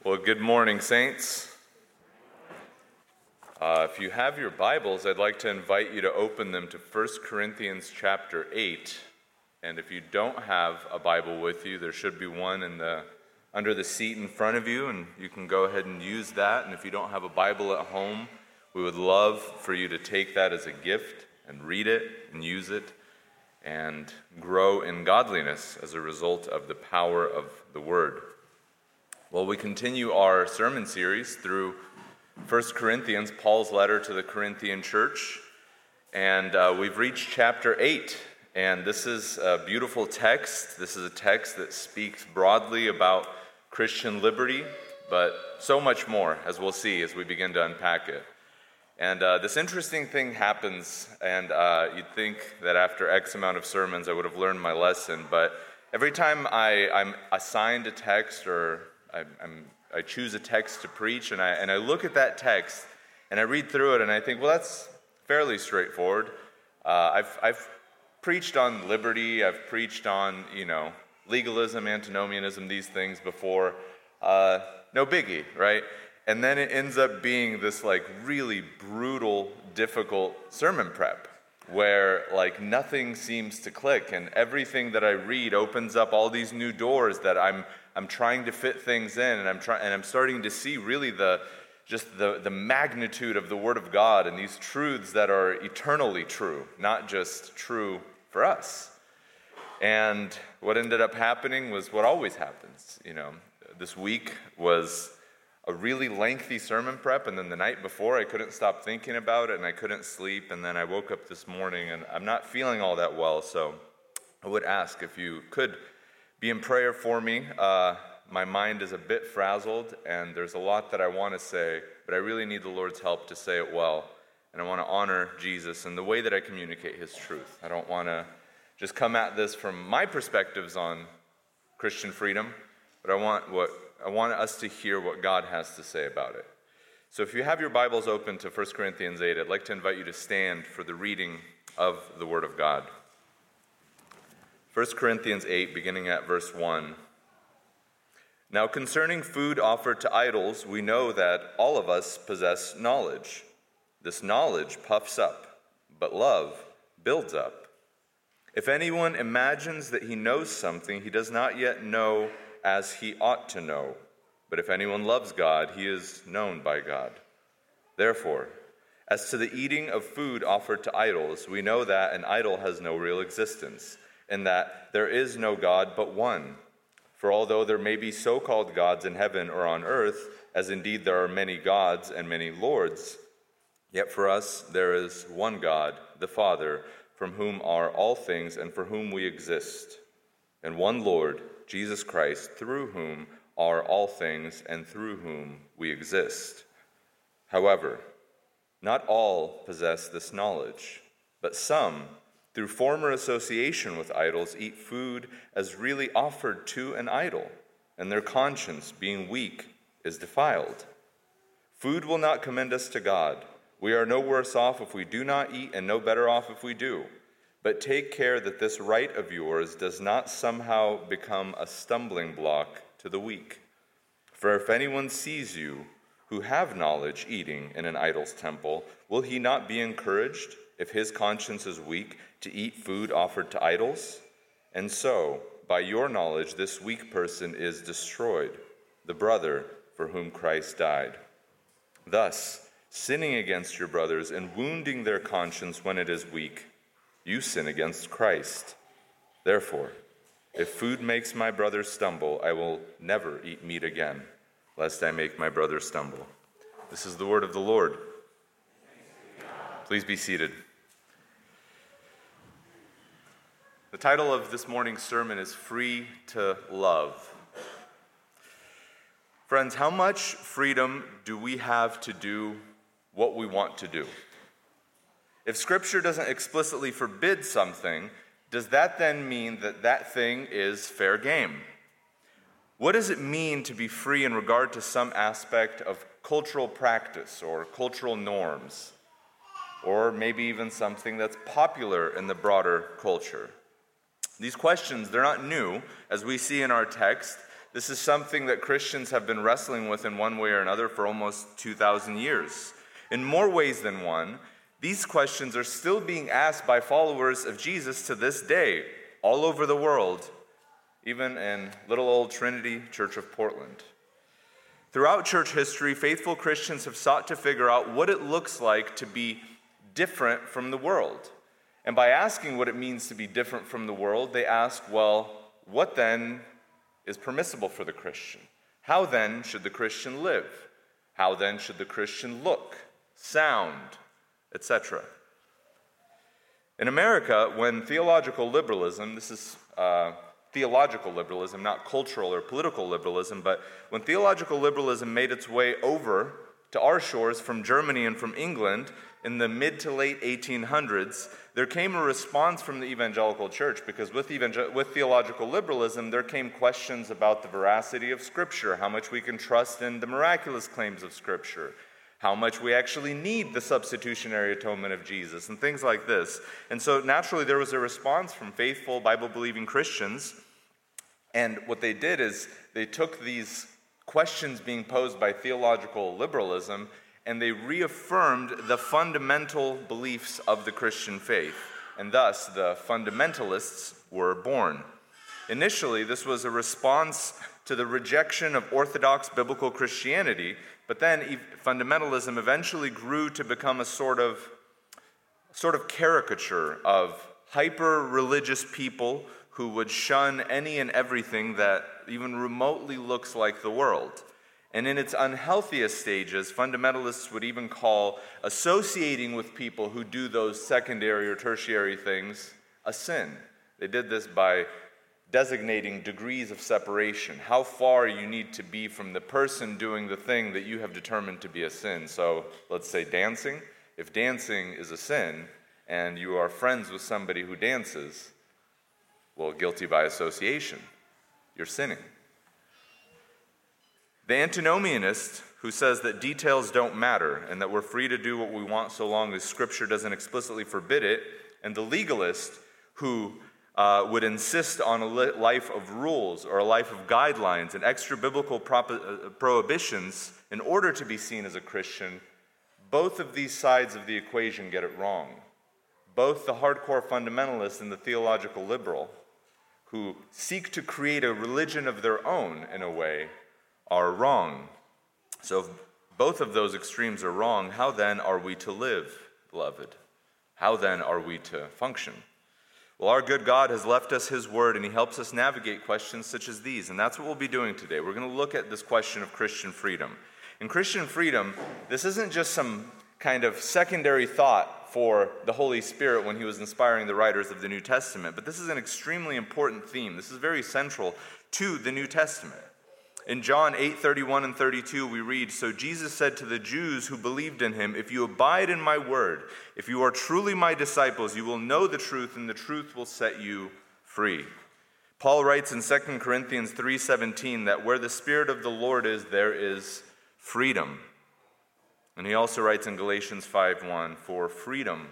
Well, good morning, saints. If you have your Bibles, I'd like to invite you to open them to 1 Corinthians chapter 8. And if you don't have a Bible with you, there should be one under the seat in front of you, and you can go ahead and use that. And if you don't have a Bible at home, we would love for you to take that as a gift and read it and use it and grow in godliness as a result of the power of the Word. Well, we continue our sermon series through 1 Corinthians, Paul's letter to the Corinthian church, and we've reached chapter 8, and this is a beautiful text. This is a text that speaks broadly about Christian liberty, but so much more, as we'll see as we begin to unpack it. And this interesting thing happens, and you'd think that after X amount of sermons I would have learned my lesson, but every time I'm assigned a text or I choose a text to preach, and I look at that text, and I read through it, and I think, well, that's fairly straightforward. I've preached on liberty, I've preached on, legalism, antinomianism, these things before. No biggie, right? And then it ends up being this, really brutal, difficult sermon prep, where, nothing seems to click, and everything that I read opens up all these new doors that I'm trying to fit things in, and I'm starting to see really the magnitude of the Word of God and these truths that are eternally true, not just true for us. And what ended up happening was what always happens. This week was a really lengthy sermon prep, and then the night before I couldn't stop thinking about it, and I couldn't sleep, and then I woke up this morning, and I'm not feeling all that well, so I would ask if you could be in prayer for me. My mind is a bit frazzled, and there's a lot that I want to say, but I really need the Lord's help to say it well, and I want to honor Jesus in the way that I communicate His truth. I don't want to just come at this from my perspectives on Christian freedom, but I want us to hear what God has to say about it. So if you have your Bibles open to 1 Corinthians 8, I'd like to invite you to stand for the reading of the Word of God. 1 Corinthians 8, beginning at verse 1. Now concerning food offered to idols, we know that all of us possess knowledge. This knowledge puffs up, but love builds up. If anyone imagines that he knows something, he does not yet know as he ought to know. But if anyone loves God, he is known by God. Therefore, as to the eating of food offered to idols, we know that an idol has no real existence, and that there is no God but one. For although there may be so-called gods in heaven or on earth, as indeed there are many gods and many lords, yet for us there is one God, the Father, from whom are all things and for whom we exist, and one Lord, Jesus Christ, through whom are all things and through whom we exist. However, not all possess this knowledge, but some, through former association with idols, eat food as really offered to an idol, and their conscience, being weak, is defiled. Food will not commend us to God. We are no worse off if we do not eat, and no better off if we do. But take care that this right of yours does not somehow become a stumbling block to the weak. For if anyone sees you, who have knowledge, eating in an idol's temple, will he not be encouraged, if his conscience is weak, to eat food offered to idols? And so, by your knowledge, this weak person is destroyed, the brother for whom Christ died. Thus, sinning against your brothers and wounding their conscience when it is weak, you sin against Christ. Therefore, if food makes my brother stumble, I will never eat meat again, lest I make my brother stumble. This is the word of the Lord. Please be seated. The title of this morning's sermon is Free to Love. Friends, how much freedom do we have to do what we want to do? If Scripture doesn't explicitly forbid something, does that then mean that that thing is fair game? What does it mean to be free in regard to some aspect of cultural practice or cultural norms, or maybe even something that's popular in the broader culture? These questions, they're not new. As we see in our text, This is something that Christians have been wrestling with in one way or another for almost 2,000 years. In more ways than one, these questions are still being asked by followers of Jesus to this day, all over the world, even in little old Trinity Church of Portland. Throughout church history, faithful Christians have sought to figure out what it looks like to be different from the world. And by asking what it means to be different from the world, they ask, well, what then is permissible for the Christian? How then should the Christian live? How then should the Christian look, sound, etc.? In America, when theological liberalism, this is theological liberalism, not cultural or political liberalism, but when theological liberalism made its way over to our shores from Germany and from England in the mid to late 1800s, there came a response from the evangelical church, because with theological liberalism, there came questions about the veracity of Scripture, how much we can trust in the miraculous claims of Scripture, how much we actually need the substitutionary atonement of Jesus, and things like this. And so naturally there was a response from faithful Bible-believing Christians, and what they did is they took these questions being posed by theological liberalism and they reaffirmed the fundamental beliefs of the Christian faith, and thus the fundamentalists were born. Initially, this was a response to the rejection of orthodox biblical Christianity, but then fundamentalism eventually grew to become a sort of caricature of hyper-religious people who would shun any and everything that even remotely looks like the world. And in its unhealthiest stages, fundamentalists would even call associating with people who do those secondary or tertiary things a sin. They did this by designating degrees of separation, how far you need to be from the person doing the thing that you have determined to be a sin. So let's say dancing. If dancing is a sin and you are friends with somebody who dances, well, guilty by association, you're sinning. The antinomianist, who says that details don't matter and that we're free to do what we want so long as Scripture doesn't explicitly forbid it, and the legalist, who would insist on a life of rules or a life of guidelines and extra-biblical prohibitions in order to be seen as a Christian, both of these sides of the equation get it wrong. Both the hardcore fundamentalist and the theological liberal, who seek to create a religion of their own in a way, are wrong. So if both of those extremes are wrong, how then are we to live, beloved? How then are we to function? Well, our good God has left us His Word, and He helps us navigate questions such as these, and that's what we'll be doing today. We're going to look at this question of Christian freedom. In Christian freedom, this isn't just some kind of secondary thought for the Holy Spirit when He was inspiring the writers of the New Testament, but this is an extremely important theme. This is very central to the New Testament. In John 8:31 and 32, we read, "So Jesus said to the Jews who believed in Him, 'If you abide in my word, if you are truly my disciples, you will know the truth, and the truth will set you free.'" Paul writes in 2 Corinthians 3:17 that where the Spirit of the Lord is, there is freedom. And he also writes in Galatians 5:1, "For freedom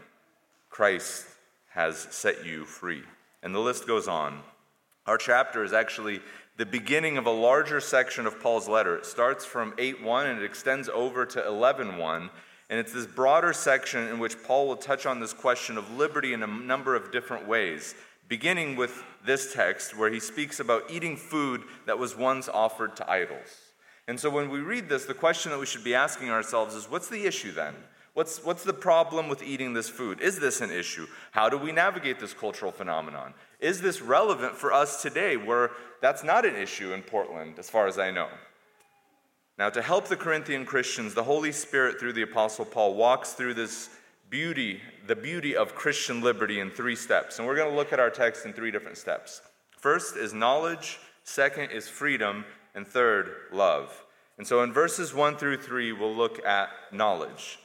Christ has set you free." And the list goes on. Our chapter is actually the beginning of a larger section of Paul's letter. It starts from 8:1 and it extends over to 11:1. And it's this broader section in which Paul will touch on this question of liberty in a number of different ways, beginning with this text where he speaks about eating food that was once offered to idols. And so when we read this, the question that we should be asking ourselves is, what's the issue then? What's the problem with eating this food? Is this an issue? How do we navigate this cultural phenomenon? Is this relevant for us today, where that's not an issue in Portland, as far as I know? Now, to help the Corinthian Christians, the Holy Spirit, through the Apostle Paul, walks through this beauty, the beauty of Christian liberty in 3 steps. And we're going to look at our text in 3 different steps. First is knowledge, second is freedom, and third, love. And so in verses 1 through 3, we'll look at knowledge.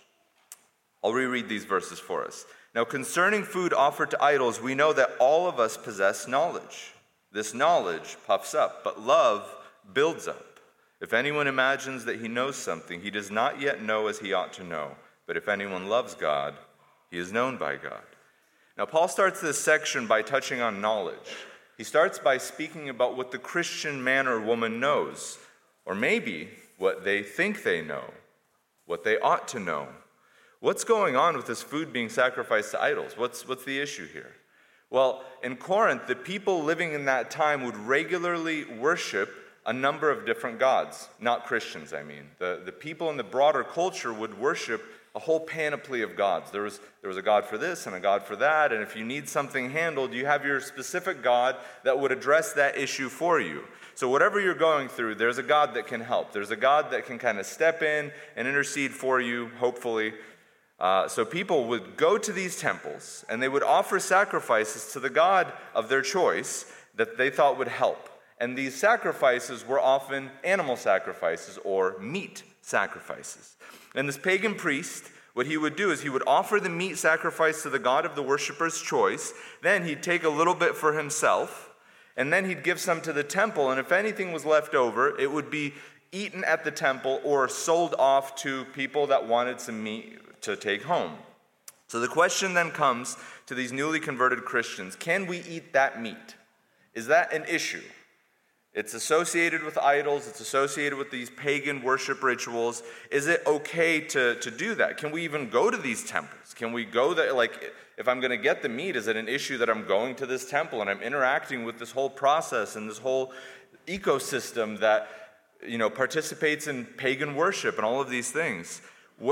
I'll reread these verses for us. "Now concerning food offered to idols, we know that all of us possess knowledge. This knowledge puffs up, but love builds up. If anyone imagines that he knows something, he does not yet know as he ought to know. But if anyone loves God, he is known by God." Now Paul starts this section by touching on knowledge. he starts by speaking about what the Christian man or woman knows, or maybe what they think they know, what they ought to know. What's going on with this food being sacrificed to idols? What's the issue here? Well, in Corinth, the people living in that time would regularly worship a number of different gods. Not Christians, I mean. The people in the broader culture would worship a whole panoply of gods. There was a god for this and a god for that, and if you need something handled, you have your specific god that would address that issue for you. So whatever you're going through, there's a God that can help. There's a God that can kind of step in and intercede for you, hopefully. So people would go to these temples, and they would offer sacrifices to the God of their choice that they thought would help. And these sacrifices were often animal sacrifices or meat sacrifices. And this pagan priest, what he would do is he would offer the meat sacrifice to the God of the worshiper's choice. Then he'd take a little bit for himself, and then he'd give some to the temple, and if anything was left over, it would be eaten at the temple or sold off to people that wanted some meat to take home. So the question then comes to these newly converted Christians, can we eat that meat? Is that an issue? It's associated with idols, it's associated with these pagan worship rituals. Is it okay to do that? Can we even go to these temples? Can we go there, like, if I'm going to get the meat, is it an issue that I'm going to this temple and I'm interacting with this whole process and this whole ecosystem that, participates in pagan worship and all of these things?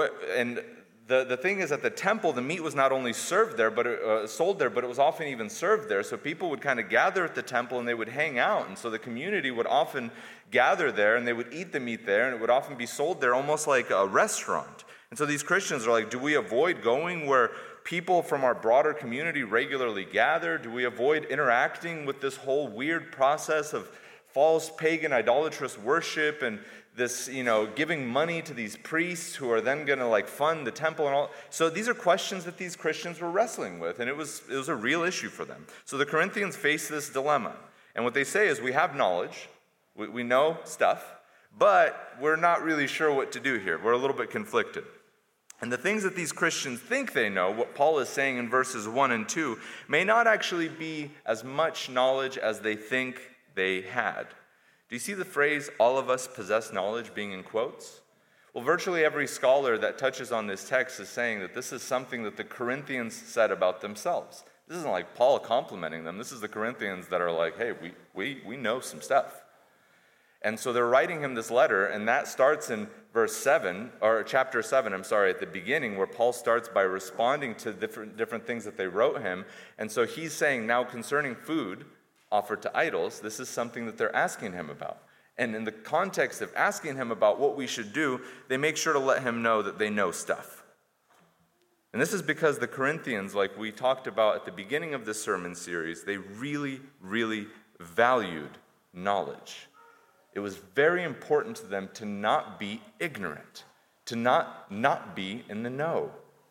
The thing is, at the temple, the meat was not only served there, but sold there, but it was often even served there. So people would kind of gather at the temple and they would hang out. And so the community would often gather there and they would eat the meat there, and it would often be sold there almost like a restaurant. And so these Christians are like, do we avoid going where people from our broader community regularly gather? Do we avoid interacting with this whole weird process of false pagan idolatrous worship and this, giving money to these priests who are then going to fund the temple and all? So these are questions that these Christians were wrestling with, and it was a real issue for them. So the Corinthians face this dilemma, and what they say is, we have knowledge, we know stuff, but we're not really sure what to do here. We're a little bit conflicted. And the things that these Christians think they know, what Paul is saying in verses 1 and 2, may not actually be as much knowledge as they think they had. Do you see the phrase, all of us possess knowledge, being in quotes? Well, virtually every scholar that touches on this text is saying that this is something that the Corinthians said about themselves. This isn't like Paul complimenting them. This is the Corinthians that are like, hey, we know some stuff. And so they're writing him this letter, and that starts in chapter 7, at the beginning, where Paul starts by responding to different things that they wrote him. And so he's saying, now concerning food offered to idols, this is something that they're asking him about. And in the context of asking him about what we should do, they make sure to let him know that they know stuff. And this is because the Corinthians, like we talked about at the beginning of this sermon series, they really, really valued knowledge. It was very important to them to not be ignorant, to not be in the know.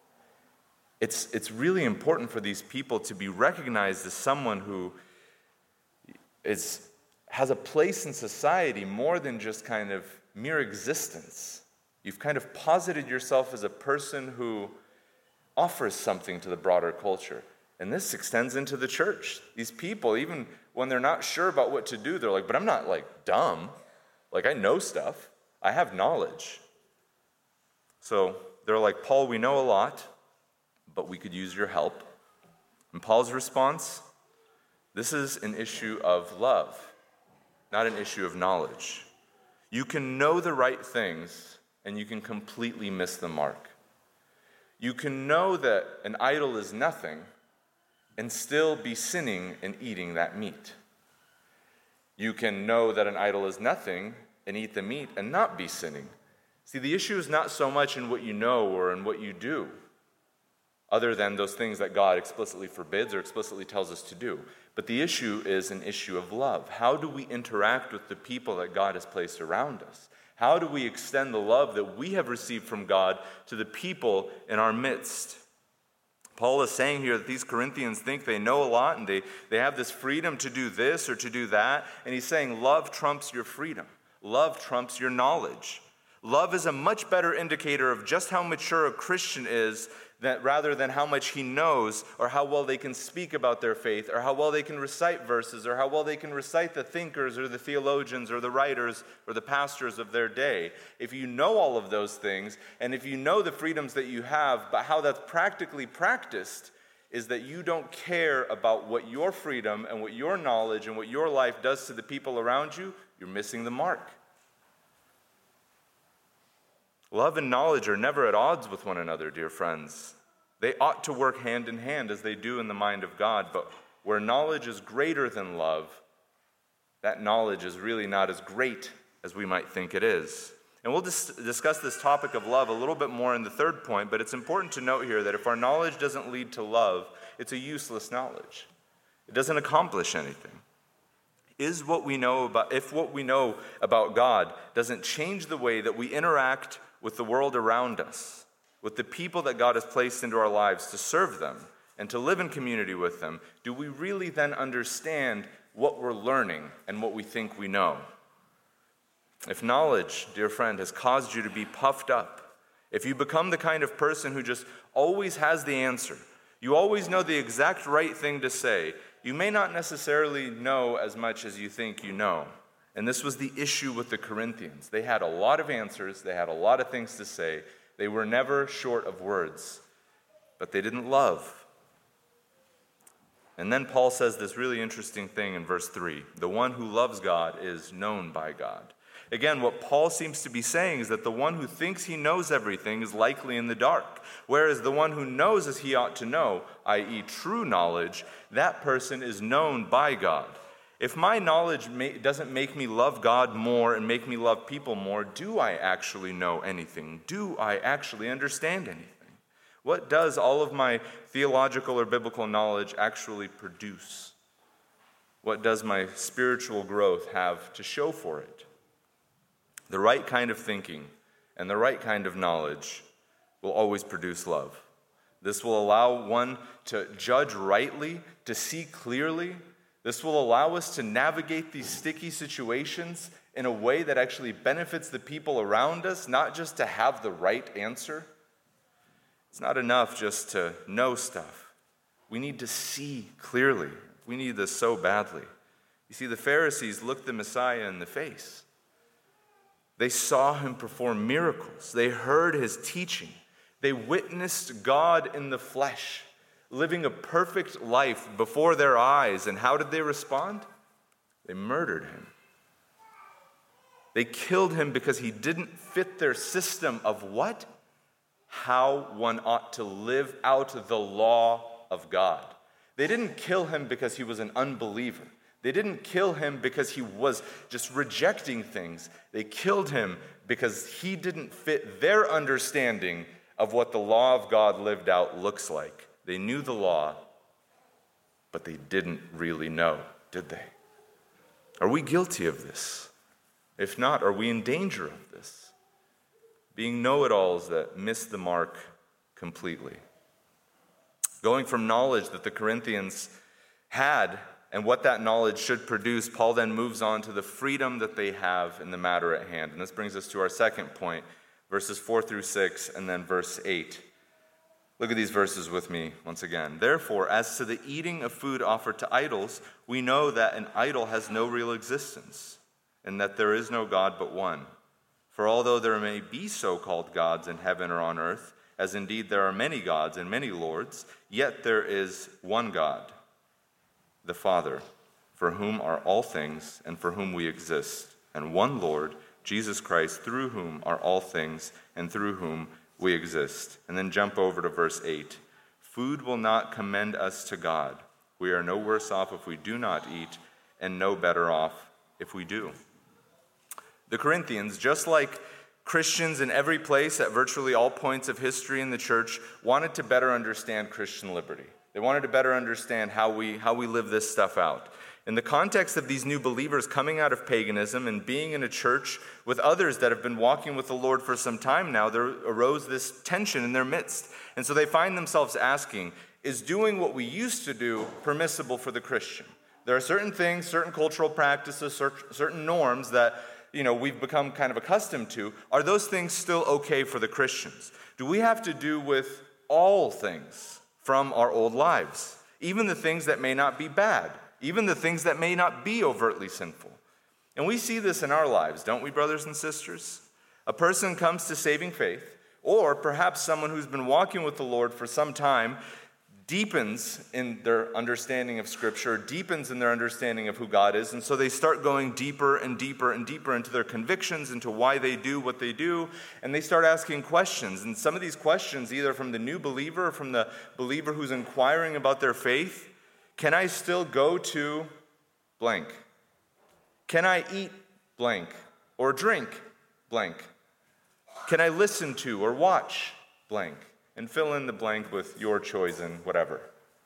It's really important for these people to be recognized as someone who has a place in society more than just kind of mere existence. You've kind of posited yourself as a person who offers something to the broader culture. And this extends into the church. These people, even when they're not sure about what to do, they're like, but I'm not dumb. I know stuff. I have knowledge. So they're like, Paul, we know a lot, but we could use your help. And Paul's response, this is an issue of love, not an issue of knowledge. You can know the right things, and you can completely miss the mark. You can know that an idol is nothing, and still be sinning and eating that meat. You can know that an idol is nothing and eat the meat and not be sinning. See, the issue is not so much in what you know or in what you do, other than those things that God explicitly forbids or explicitly tells us to do. But the issue is an issue of love. How do we interact with the people that God has placed around us? How do we extend the love that we have received from God to the people in our midst? Paul is saying here that these Corinthians think they know a lot and they have this freedom to do this or to do that. And he's saying love trumps your freedom. Love trumps your knowledge. Love is a much better indicator of just how mature a Christian is rather than how much he knows or how well they can speak about their faith or how well they can recite verses or how well they can recite the thinkers or the theologians or the writers or the pastors of their day. If you know all of those things, and if you know the freedoms that you have, but how that's practically practiced is that you don't care about what your freedom and what your knowledge and what your life does to the people around you, you're missing the mark. Love and knowledge are never at odds with one another, dear friends. They ought to work hand in hand as they do in the mind of God, but where knowledge is greater than love, that knowledge is really not as great as we might think it is. And we'll discuss this topic of love a little bit more in the third point, but it's important to note here that if our knowledge doesn't lead to love, it's a useless knowledge. It doesn't accomplish anything. If what we know about God doesn't change the way that we interact with the world around us, with the people that God has placed into our lives to serve them and to live in community with them, do we really then understand what we're learning and what we think we know? If knowledge, dear friend, has caused you to be puffed up, if you become the kind of person who just always has the answer, you always know the exact right thing to say, you may not necessarily know as much as you think you know. And this was the issue with the Corinthians. They had a lot of answers, they had a lot of things to say, they were never short of words, but they didn't love. And then Paul says this really interesting thing in verse 3. The one who loves God is known by God. Again, what Paul seems to be saying is that the one who thinks he knows everything is likely in the dark, whereas the one who knows as he ought to know, i.e. true knowledge, that person is known by God. If my knowledge doesn't make me love God more and make me love people more, do I actually know anything? Do I actually understand anything? What does all of my theological or biblical knowledge actually produce? What does my spiritual growth have to show for it? The right kind of thinking and the right kind of knowledge will always produce love. This will allow one to judge rightly, to see clearly. This will allow us to navigate these sticky situations in a way that actually benefits the people around us, not just to have the right answer. It's not enough just to know stuff. We need to see clearly. We need this so badly. You see, the Pharisees looked the Messiah in the face. They saw him perform miracles. They heard his teaching. They witnessed God in the flesh, living a perfect life before their eyes. And how did they respond? They murdered him. They killed him because he didn't fit their system of what? How one ought to live out the law of God. They didn't kill him because he was an unbeliever. They didn't kill him because he was just rejecting things. They killed him because he didn't fit their understanding of what the law of God lived out looks like. They knew the law, but they didn't really know, did they? Are we guilty of this? If not, are we in danger of this? Being know-it-alls that miss the mark completely. Going from knowledge that the Corinthians had and what that knowledge should produce, Paul then moves on to the freedom that they have in the matter at hand. And this brings us to our second point, verses 4 through 6, and then verse 8. Look at these verses with me once again. Therefore, as to the eating of food offered to idols, we know that an idol has no real existence, and that there is no God but one. For although there may be so-called gods in heaven or on earth, as indeed there are many gods and many lords, yet there is one God, the Father, for whom are all things and for whom we exist, and one Lord, Jesus Christ, through whom are all things and through whom we exist. And then jump over to verse 8. Food will not commend us to God. We are no worse off if we do not eat, and no better off if we do. The Corinthians, just like Christians in every place at virtually all points of history in the church, wanted to better understand Christian liberty. They wanted to better understand how we live this stuff out. In the context of these new believers coming out of paganism and being in a church with others that have been walking with the Lord for some time now, there arose this tension in their midst. And so they find themselves asking, is doing what we used to do permissible for the Christian? There are certain things, certain cultural practices, certain norms that we've become kind of accustomed to. Are those things still okay for the Christians? Do we have to do with all things from our old lives, even the things that may not be bad, even the things that may not be overtly sinful. And we see this in our lives, don't we, brothers and sisters? A person comes to saving faith, or perhaps someone who's been walking with the Lord for some time deepens in their understanding of Scripture, deepens in their understanding of who God is, and so they start going deeper and deeper and deeper into their convictions, into why they do what they do, and they start asking questions. And some of these questions, either from the new believer or from the believer who's inquiring about their faith: can I still go to blank? Can I eat blank or drink blank? Can I listen to or watch blank? And fill in the blank with your choice and whatever.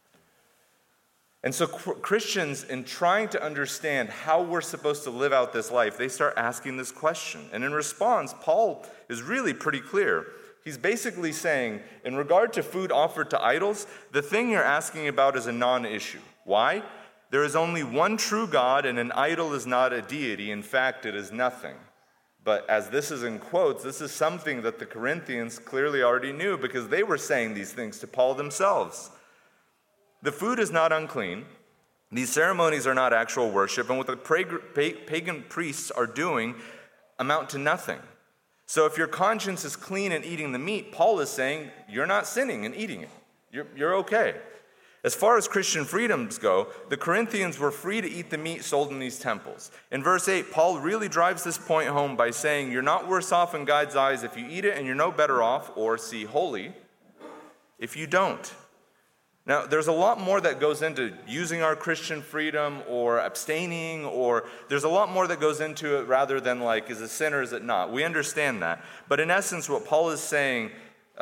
And so Christians, in trying to understand how we're supposed to live out this life, they start asking this question. And in response, Paul is really pretty clear. He's basically saying, in regard to food offered to idols, the thing you're asking about is a non-issue. Why? There is only one true God, and an idol is not a deity. In fact, it is nothing. But as this is in quotes, this is something that the Corinthians clearly already knew, because they were saying these things to Paul themselves. The food is not unclean. These ceremonies are not actual worship, and what the pagan priests are doing amount to nothing. So if your conscience is clean in eating the meat, Paul is saying you're not sinning in eating it. You're okay. As far as Christian freedoms go, the Corinthians were free to eat the meat sold in these temples. In verse 8, Paul really drives this point home by saying you're not worse off in God's eyes if you eat it, and you're no better off, or see holy, if you don't. Now, there's a lot more that goes into using our Christian freedom or abstaining, or there's a lot more that goes into it rather than like, is it sin or is it not? We understand that. But in essence, what Paul is saying,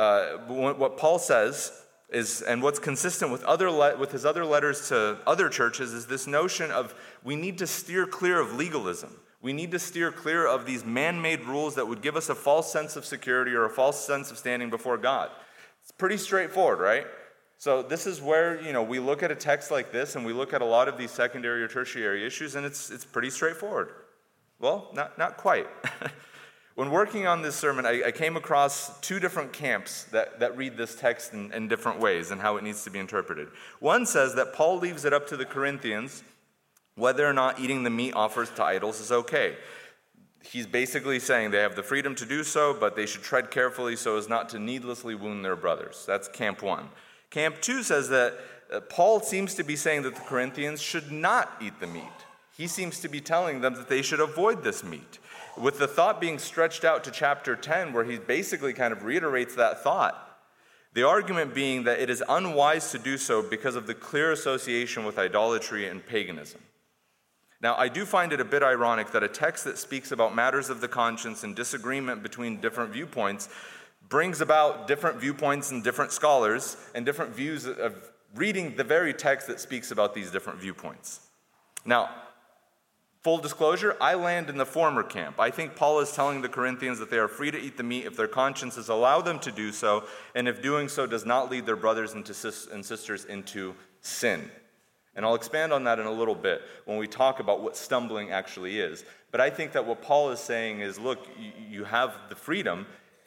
what Paul says is, and what's consistent with his other letters to other churches, is this notion of we need to steer clear of legalism. We need to steer clear of these man-made rules that would give us a false sense of security or a false sense of standing before God. It's pretty straightforward, right? So this is where, we look at a text like this and we look at a lot of these secondary or tertiary issues, and it's pretty straightforward. Well, not quite. When working on this sermon, I came across two different camps that read this text in different ways and how it needs to be interpreted. One says that Paul leaves it up to the Corinthians whether or not eating the meat offered to idols is okay. He's basically saying they have the freedom to do so, but they should tread carefully so as not to needlessly wound their brothers. That's camp one. Camp two says that Paul seems to be saying that the Corinthians should not eat the meat. He seems to be telling them that they should avoid this meat, with the thought being stretched out to chapter 10, where he basically kind of reiterates that thought. The argument being that it is unwise to do so because of the clear association with idolatry and paganism. Now, I do find it a bit ironic that a text that speaks about matters of the conscience and disagreement between different viewpoints brings about different viewpoints and different scholars and different views of reading the very text that speaks about these different viewpoints. Now, full disclosure, I land in the former camp. I think Paul is telling the Corinthians that they are free to eat the meat if their consciences allow them to do so, and if doing so does not lead their brothers and sisters into sin. And I'll expand on that in a little bit when we talk about what stumbling actually is. But I think that what Paul is saying is, look, you have the freedom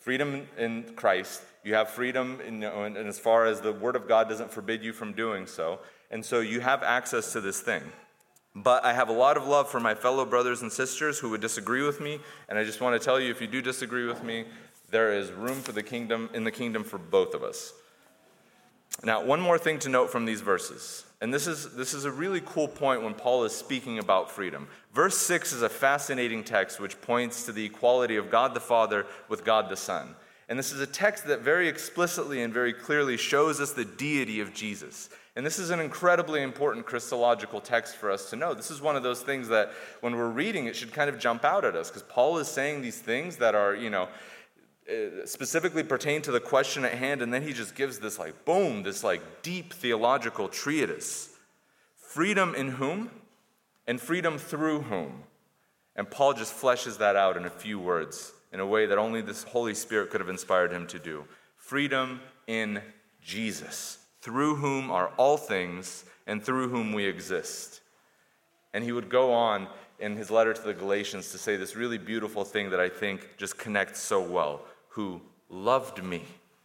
in Christ. You have freedom, and as far as the Word of God doesn't forbid you from doing so. And so you have access to this thing. But I have a lot of love for my fellow brothers and sisters who would disagree with me. And I just want to tell you, if you do disagree with me, there is room for the kingdom for both of us. Now, one more thing to note from these verses. And this is a really cool point when Paul is speaking about freedom. Verse 6 is a fascinating text which points to the equality of God the Father with God the Son. And this is a text that very explicitly and very clearly shows us the deity of Jesus. And this is an incredibly important Christological text for us to know. This is one of those things that when we're reading, it should kind of jump out at us, because Paul is saying these things that are, specifically pertain to the question at hand, and then he just gives this deep theological treatise. Freedom in whom? And freedom through whom? And Paul just fleshes that out in a few words in a way that only the Holy Spirit could have inspired him to do. Freedom in Jesus, through whom are all things and through whom we exist. And he would go on in his letter to the Galatians to say this really beautiful thing that I think just connects so well. Who loved me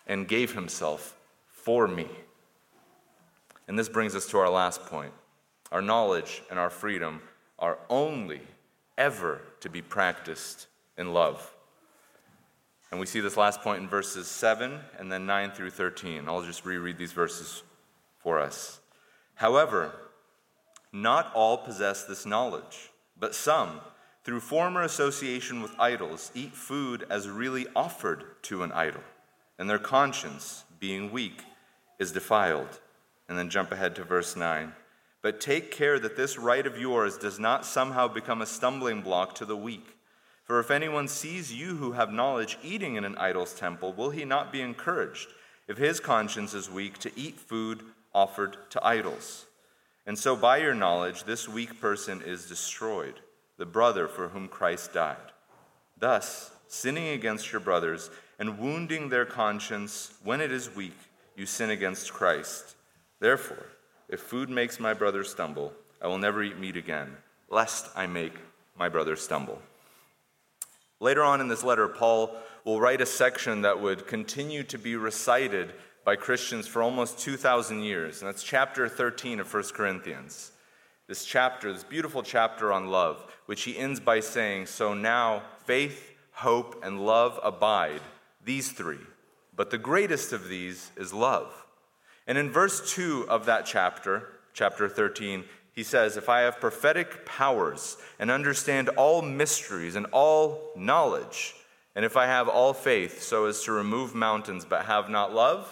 and gave himself for me. And this brings us to our last point. Our knowledge and our freedom are only ever to be practiced in love. And we see this last point in verses 7 and then 9 through 13. I'll just reread these verses for us. However, not all possess this knowledge, but some, through former association with idols, eat food as really offered to an idol, and their conscience, being weak, is defiled. And then jump ahead to verse 9. But take care that this right of yours does not somehow become a stumbling block to the weak. For if anyone sees you who have knowledge eating in an idol's temple, will he not be encouraged, if his conscience is weak, to eat food offered to idols? And so by your knowledge, this weak person is destroyed, the brother for whom Christ died. Thus, sinning against your brothers and wounding their conscience when it is weak, you sin against Christ. Therefore, if food makes my brother stumble, I will never eat meat again, lest I make my brother stumble. Later on in this letter, Paul will write a section that would continue to be recited by Christians for almost 2,000 years, and that's chapter 13 of 1 Corinthians. This chapter, this beautiful chapter on love, which he ends by saying, so now faith, hope, and love abide, these three, but the greatest of these is love. And in verse 2 of that chapter 13, he says, if I have prophetic powers and understand all mysteries and all knowledge, and if I have all faith so as to remove mountains but have not love,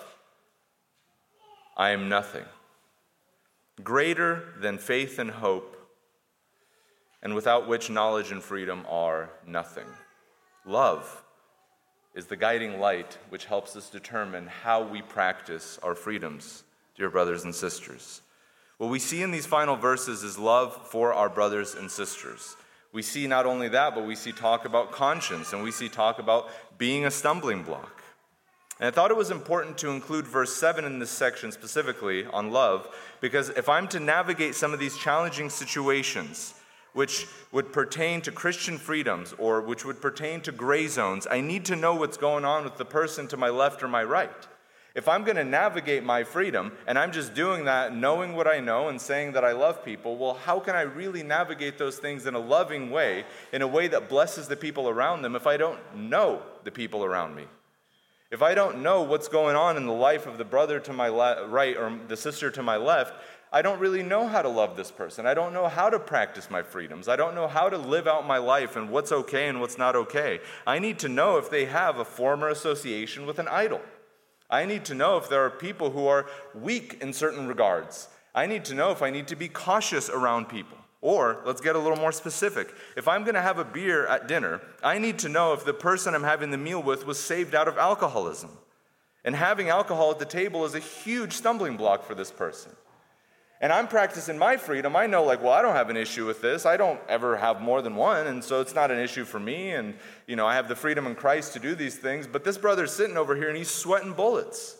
I am nothing. Greater than faith and hope, and without which knowledge and freedom are nothing. Love is the guiding light which helps us determine how we practice our freedoms, dear brothers and sisters. What we see in these final verses is love for our brothers and sisters. We see not only that, but we see talk about conscience, and we see talk about being a stumbling block. And I thought it was important to include verse 7 in this section specifically on love, because if I'm to navigate some of these challenging situations, which would pertain to Christian freedoms or which would pertain to gray zones, I need to know what's going on with the person to my left or my right. If I'm going to navigate my freedom, and I'm just doing that knowing what I know and saying that I love people, well, how can I really navigate those things in a loving way, in a way that blesses the people around them if I don't know the people around me? If I don't know what's going on in the life of the brother to my right or the sister to my left, I don't really know how to love this person. I don't know how to practice my freedoms. I don't know how to live out my life and what's okay and what's not okay. I need to know if they have a former association with an idol. I need to know if there are people who are weak in certain regards. I need to know if I need to be cautious around people. Or, let's get a little more specific. If I'm going to have a beer at dinner, I need to know if the person I'm having the meal with was saved out of alcoholism. And having alcohol at the table is a huge stumbling block for this person. And I'm practicing my freedom. I know, I don't have an issue with this. I don't ever have more than one, and so it's not an issue for me. And, I have the freedom in Christ to do these things. But this brother's sitting over here, and he's sweating bullets.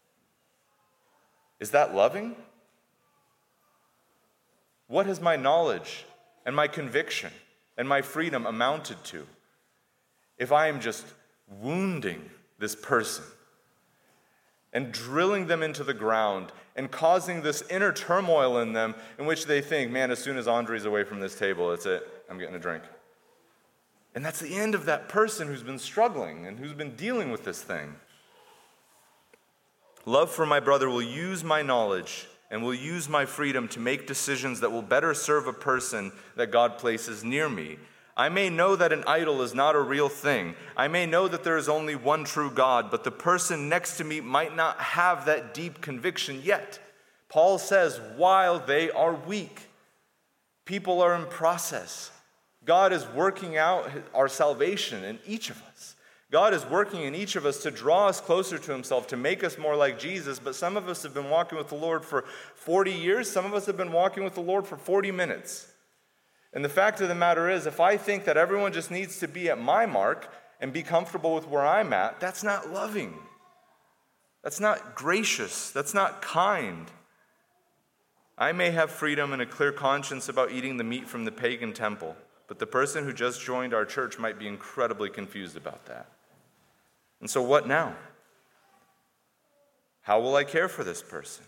Is that loving? What has my knowledge and my conviction and my freedom amounted to if I am just wounding this person and drilling them into the ground and causing this inner turmoil in them in which they think, man, as soon as Andre's away from this table, that's it, I'm getting a drink. And that's the end of that person who's been struggling and who's been dealing with this thing. Love for my brother will use my knowledge and will use my freedom to make decisions that will better serve a person that God places near me. I may know that an idol is not a real thing. I may know that there is only one true God, but the person next to me might not have that deep conviction yet. Paul says, while they are weak, people are in process. God is working out our salvation in each of us. God is working in each of us to draw us closer to himself, to make us more like Jesus, but some of us have been walking with the Lord for 40 years. Some of us have been walking with the Lord for 40 minutes. And the fact of the matter is, if I think that everyone just needs to be at my mark and be comfortable with where I'm at, that's not loving. That's not gracious. That's not kind. I may have freedom and a clear conscience about eating the meat from the pagan temple, but the person who just joined our church might be incredibly confused about that. And so what now? How will I care for this person?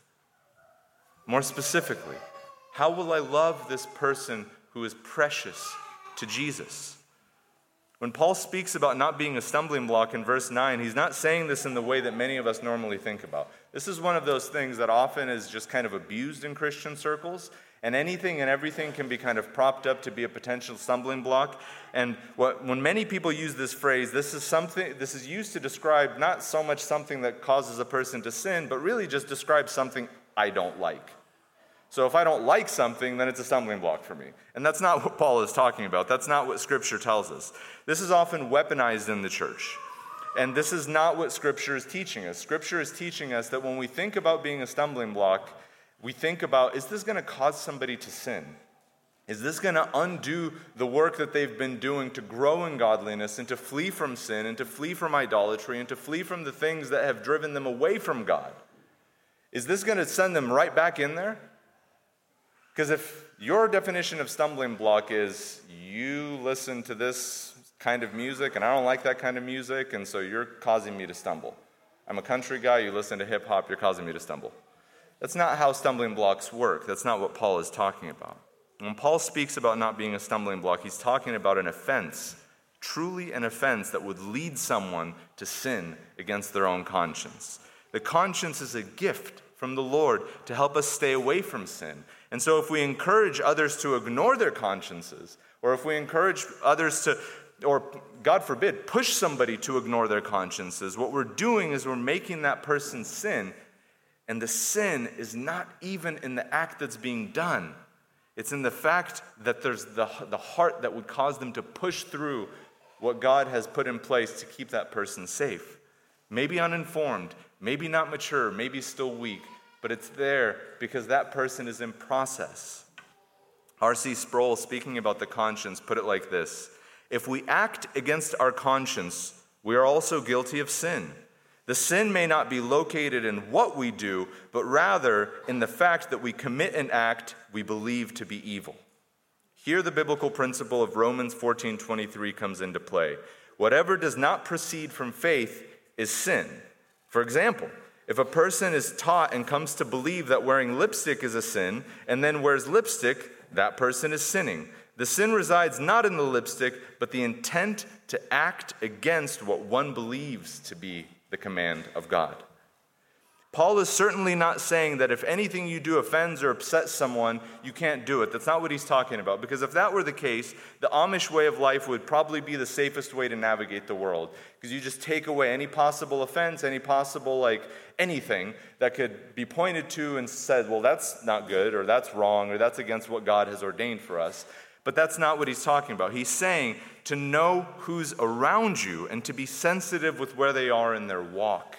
More specifically, how will I love this person who is precious to Jesus? When Paul speaks about not being a stumbling block in verse 9, he's not saying this in the way that many of us normally think about. This is one of those things that often is just kind of abused in Christian circles, and anything and everything can be kind of propped up to be a potential stumbling block. And when many people use this phrase, this is used to describe not so much something that causes a person to sin, but really just describes something I don't like. So if I don't like something, then it's a stumbling block for me. And that's not what Paul is talking about. That's not what Scripture tells us. This is often weaponized in the church. And this is not what Scripture is teaching us. Scripture is teaching us that when we think about being a stumbling block, we think about, is this going to cause somebody to sin? Is this going to undo the work that they've been doing to grow in godliness and to flee from sin and to flee from idolatry and to flee from the things that have driven them away from God? Is this going to send them right back in there? Because if your definition of stumbling block is you listen to this kind of music and I don't like that kind of music and so you're causing me to stumble. I'm a country guy, you listen to hip hop, you're causing me to stumble. That's not how stumbling blocks work. That's not what Paul is talking about. When Paul speaks about not being a stumbling block, he's talking about an offense, truly an offense that would lead someone to sin against their own conscience. The conscience is a gift from the Lord to help us stay away from sin. And so if we encourage others to ignore their consciences, or if we encourage others to, or God forbid, push somebody to ignore their consciences, what we're doing is we're making that person sin. And the sin is not even in the act that's being done. It's in the fact that there's the heart that would cause them to push through what God has put in place to keep that person safe. Maybe uninformed, maybe not mature, maybe still weak, but it's there because that person is in process. R.C. Sproul, speaking about the conscience, put it like this: if we act against our conscience, we are also guilty of sin. The sin may not be located in what we do, but rather in the fact that we commit an act we believe to be evil. Here the biblical principle of Romans 14:23 comes into play. Whatever does not proceed from faith is sin. For example, if a person is taught and comes to believe that wearing lipstick is a sin, and then wears lipstick, that person is sinning. The sin resides not in the lipstick, but the intent to act against what one believes to be the command of God. Paul is certainly not saying that if anything you do offends or upsets someone, you can't do it. That's not what he's talking about. Because if that were the case, the Amish way of life would probably be the safest way to navigate the world. Because you just take away any possible offense, any possible, anything that could be pointed to and said, well, that's not good, or that's wrong, or that's against what God has ordained for us. But that's not what he's talking about. He's saying to know who's around you and to be sensitive with where they are in their walk.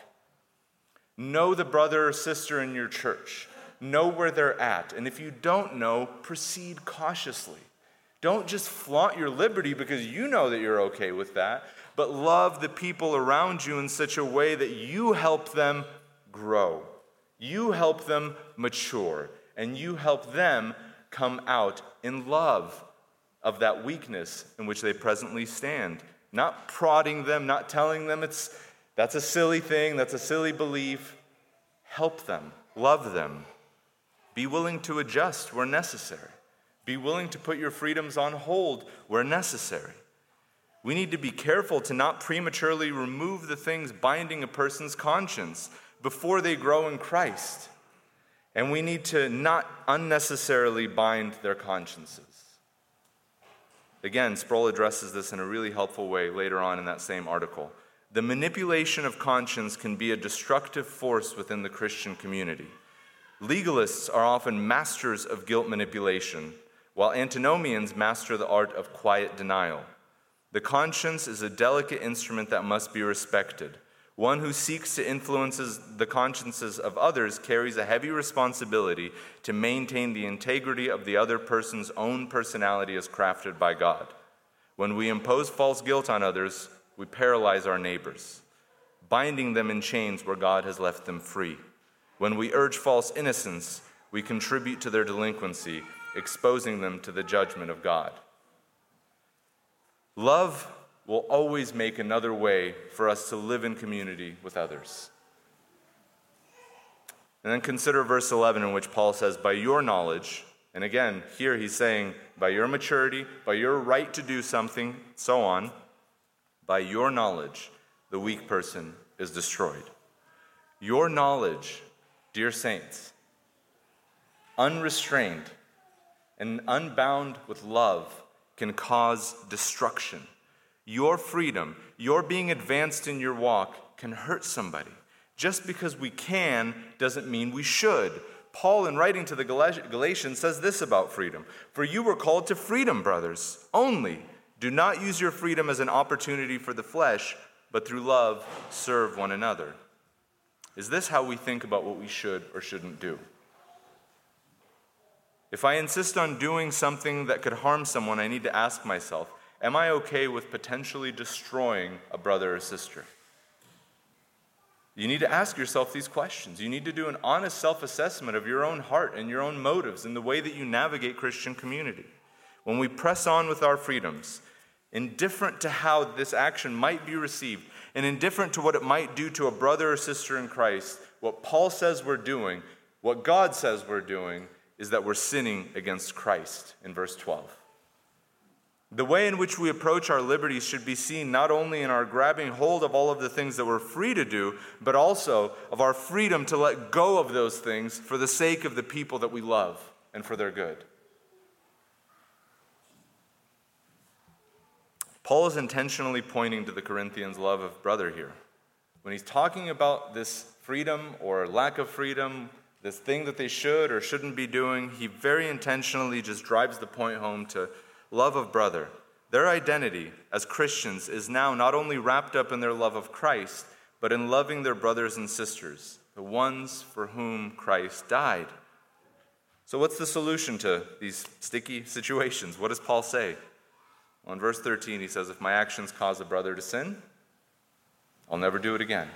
Know the brother or sister in your church. Know where they're at. And if you don't know, proceed cautiously. Don't just flaunt your liberty because you know that you're okay with that, but love the people around you in such a way that you help them grow. You help them mature. And you help them come out in love of that weakness in which they presently stand. Not prodding them, not telling them that's a silly thing, that's a silly belief. Help them, love them. Be willing to adjust where necessary. Be willing to put your freedoms on hold where necessary. We need to be careful to not prematurely remove the things binding a person's conscience before they grow in Christ. And we need to not unnecessarily bind their consciences. Again, Sproul addresses this in a really helpful way later on in that same article. The manipulation of conscience can be a destructive force within the Christian community. Legalists are often masters of guilt manipulation, while antinomians master the art of quiet denial. The conscience is a delicate instrument that must be respected. One who seeks to influence the consciences of others carries a heavy responsibility to maintain the integrity of the other person's own personality as crafted by God. When we impose false guilt on others, we paralyze our neighbors, binding them in chains where God has left them free. When we urge false innocence, we contribute to their delinquency, exposing them to the judgment of God. Love will always make another way for us to live in community with others. And then consider verse 11 in which Paul says, by your knowledge, and again, here he's saying, by your maturity, by your right to do something, so on, by your knowledge, the weak person is destroyed. Your knowledge, dear saints, unrestrained and unbound with love, can cause destruction. Your freedom, your being advanced in your walk, can hurt somebody. Just because we can doesn't mean we should. Paul, in writing to the Galatians, says this about freedom. For you were called to freedom, brothers, only. Do not use your freedom as an opportunity for the flesh, but through love serve one another. Is this how we think about what we should or shouldn't do? If I insist on doing something that could harm someone, I need to ask myself, am I okay with potentially destroying a brother or sister? You need to ask yourself these questions. You need to do an honest self-assessment of your own heart and your own motives in the way that you navigate Christian community. When we press on with our freedoms, indifferent to how this action might be received, and indifferent to what it might do to a brother or sister in Christ, what Paul says we're doing, what God says we're doing, is that we're sinning against Christ in verse 12. The way in which we approach our liberties should be seen not only in our grabbing hold of all of the things that we're free to do, but also of our freedom to let go of those things for the sake of the people that we love and for their good. Paul is intentionally pointing to the Corinthians' love of brother here. When he's talking about this freedom or lack of freedom, this thing that they should or shouldn't be doing, he very intentionally just drives the point home to love of brother. Their identity as Christians is now not only wrapped up in their love of Christ, but in loving their brothers and sisters, the ones for whom Christ died. So what's the solution to these sticky situations? What does Paul say? Well, in verse 13, he says, if my actions cause a brother to sin, I'll never do it again.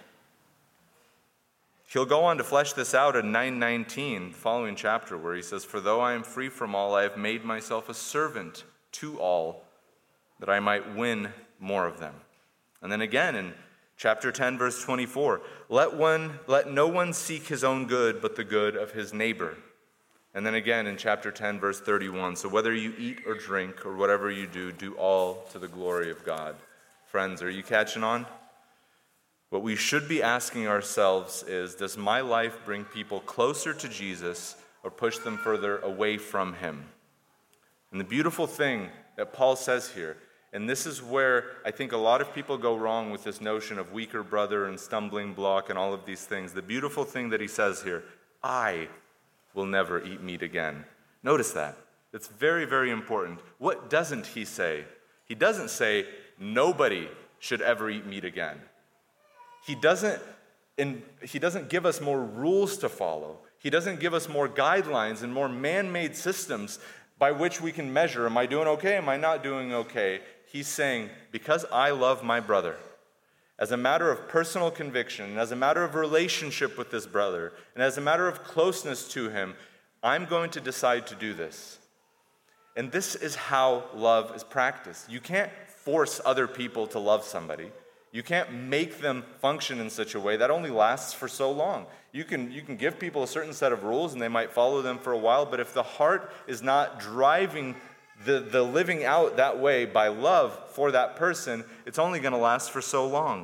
He'll go on to flesh this out in 9:19, the following chapter, where he says, for though I am free from all, I have made myself a servant to all, that I might win more of them. And then again in chapter 10, verse 24, let no one seek his own good, but the good of his neighbor. And then again in chapter 10, verse 31, so whether you eat or drink or whatever you do, do all to the glory of God. Friends, are you catching on? What we should be asking ourselves is, does my life bring people closer to Jesus or push them further away from him? And the beautiful thing that Paul says here, and this is where I think a lot of people go wrong with this notion of weaker brother and stumbling block and all of these things. The beautiful thing that he says here, I will never eat meat again. Notice that. It's very, very important. What doesn't he say? He doesn't say nobody should ever eat meat again. He doesn't give us more rules to follow. He doesn't give us more guidelines and more man-made systems by which we can measure, am I doing okay, am I not doing okay? He's saying, because I love my brother, as a matter of personal conviction, and as a matter of relationship with this brother, and as a matter of closeness to him, I'm going to decide to do this. And this is how love is practiced. You can't force other people to love somebody. You can't make them function in such a way that only lasts for so long. You can give people a certain set of rules and they might follow them for a while, but if the heart is not driving the living out that way by love for that person, it's only going to last for so long.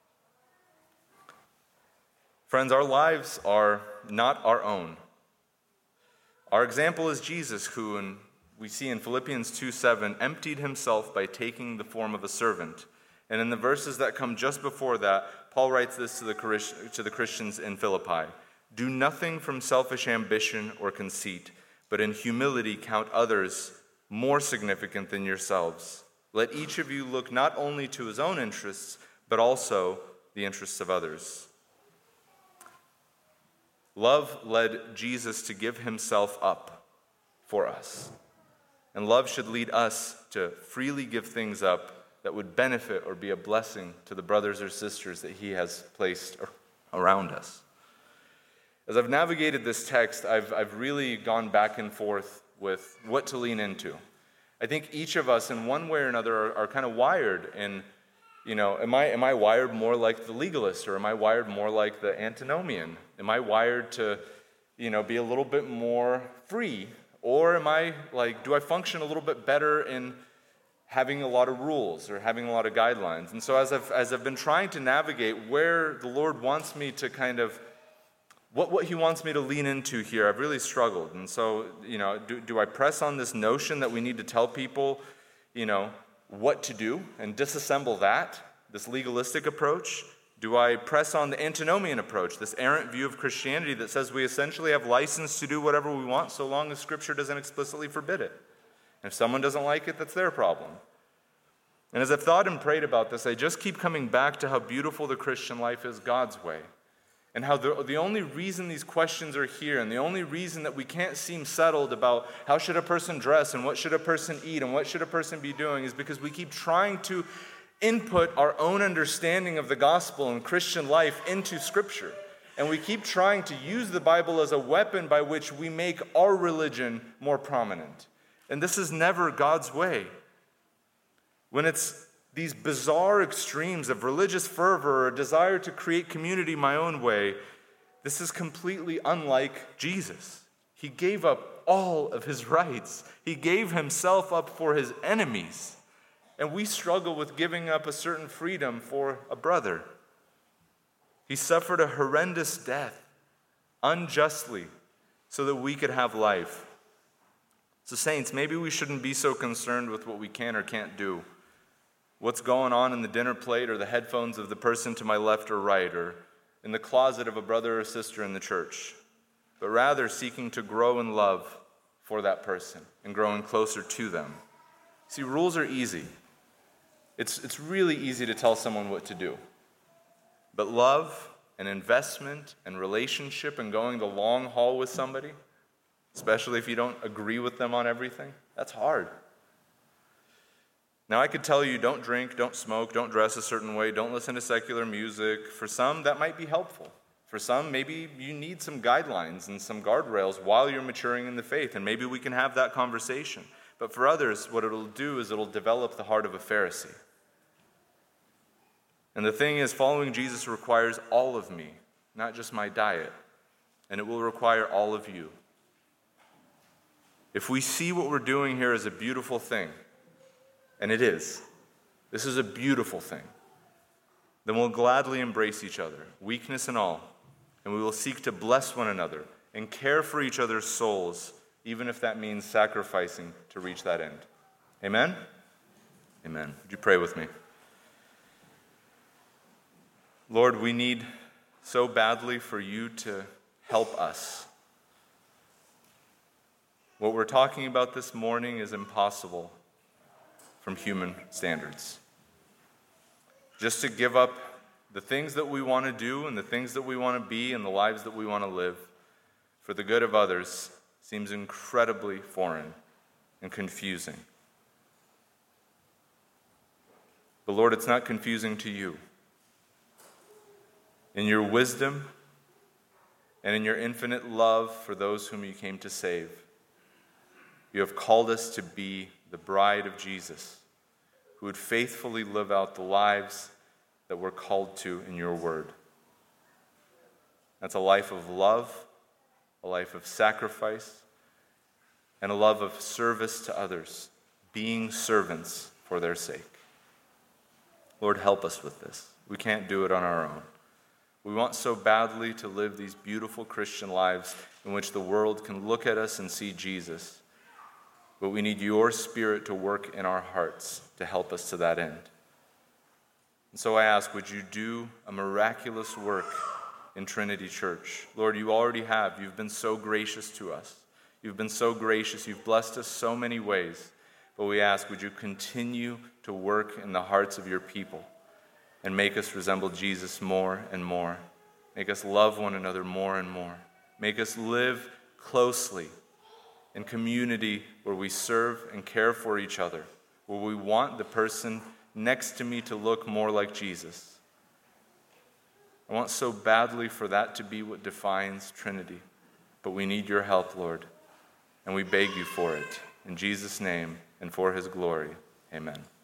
Friends, our lives are not our own. Our example is Jesus, who, and we see in Philippians 2:7, emptied himself by taking the form of a servant. And in the verses that come just before that, Paul writes this to the Christians in Philippi. Do nothing from selfish ambition or conceit, but in humility count others more significant than yourselves. Let each of you look not only to his own interests, but also the interests of others. Love led Jesus to give himself up for us. And love should lead us to freely give things up that would benefit or be a blessing to the brothers or sisters that he has placed around us. As I've navigated this text, I've really gone back and forth with what to lean into. I think each of us, in one way or another, are kind of wired in Am I wired more like the legalist, or am I wired more like the antinomian? Am I wired to, be a little bit more free? Or do I function a little bit better in having a lot of rules or having a lot of guidelines? And so as I've been trying to navigate where the Lord wants me to what he wants me to lean into here, I've really struggled. And so, do I press on this notion that we need to tell people, what to do and disassemble this legalistic approach? Do I press on the antinomian approach, this errant view of Christianity that says we essentially have license to do whatever we want so long as Scripture doesn't explicitly forbid it? And if someone doesn't like it, that's their problem. And as I've thought and prayed about this, I just keep coming back to how beautiful the Christian life is God's way. And how the only reason these questions are here, and the only reason that we can't seem settled about how should a person dress, and what should a person eat, and what should a person be doing, is because we keep trying to input our own understanding of the gospel and Christian life into Scripture. And we keep trying to use the Bible as a weapon by which we make our religion more prominent. And this is never God's way. When it's these bizarre extremes of religious fervor or a desire to create community my own way, this is completely unlike Jesus. He gave up all of his rights. He gave himself up for his enemies. And we struggle with giving up a certain freedom for a brother. He suffered a horrendous death unjustly so that we could have life. So saints, maybe we shouldn't be so concerned with what we can or can't do. What's going on in the dinner plate or the headphones of the person to my left or right, or in the closet of a brother or sister in the church, but rather seeking to grow in love for that person and growing closer to them. See, rules are easy. It's really easy to tell someone what to do. But love and investment and relationship and going the long haul with somebody, especially if you don't agree with them on everything, that's hard. Now, I could tell you, don't drink, don't smoke, don't dress a certain way, don't listen to secular music. For some, that might be helpful. For some, maybe you need some guidelines and some guardrails while you're maturing in the faith, and maybe we can have that conversation. But for others, what it'll do is it'll develop the heart of a Pharisee. And the thing is, following Jesus requires all of me, not just my diet, and it will require all of you. If we see what we're doing here as a beautiful thing, and it is. This is a beautiful thing. Then we'll gladly embrace each other, weakness and all, and we will seek to bless one another and care for each other's souls, even if that means sacrificing to reach that end. Amen? Amen. Would you pray with me? Lord, we need so badly for you to help us. What we're talking about this morning is impossible from human standards. Just to give up the things that we want to do and the things that we want to be and the lives that we want to live for the good of others seems incredibly foreign and confusing. But Lord, it's not confusing to you. In your wisdom and in your infinite love for those whom you came to save, you have called us to be the bride of Jesus, who would faithfully live out the lives that we're called to in your word. That's a life of love, a life of sacrifice, and a love of service to others, being servants for their sake. Lord, help us with this. We can't do it on our own. We want so badly to live these beautiful Christian lives in which the world can look at us and see Jesus. But we need your Spirit to work in our hearts to help us to that end. And so I ask, would you do a miraculous work in Trinity Church? Lord, you already have. You've been so gracious to us. You've been so gracious. You've blessed us so many ways. But we ask, would you continue to work in the hearts of your people and make us resemble Jesus more and more. Make us love one another more and more. Make us live closely in community where we serve and care for each other, where we want the person next to me to look more like Jesus. I want so badly for that to be what defines Trinity, but we need your help, Lord, and we beg you for it. In Jesus' name and for his glory, amen.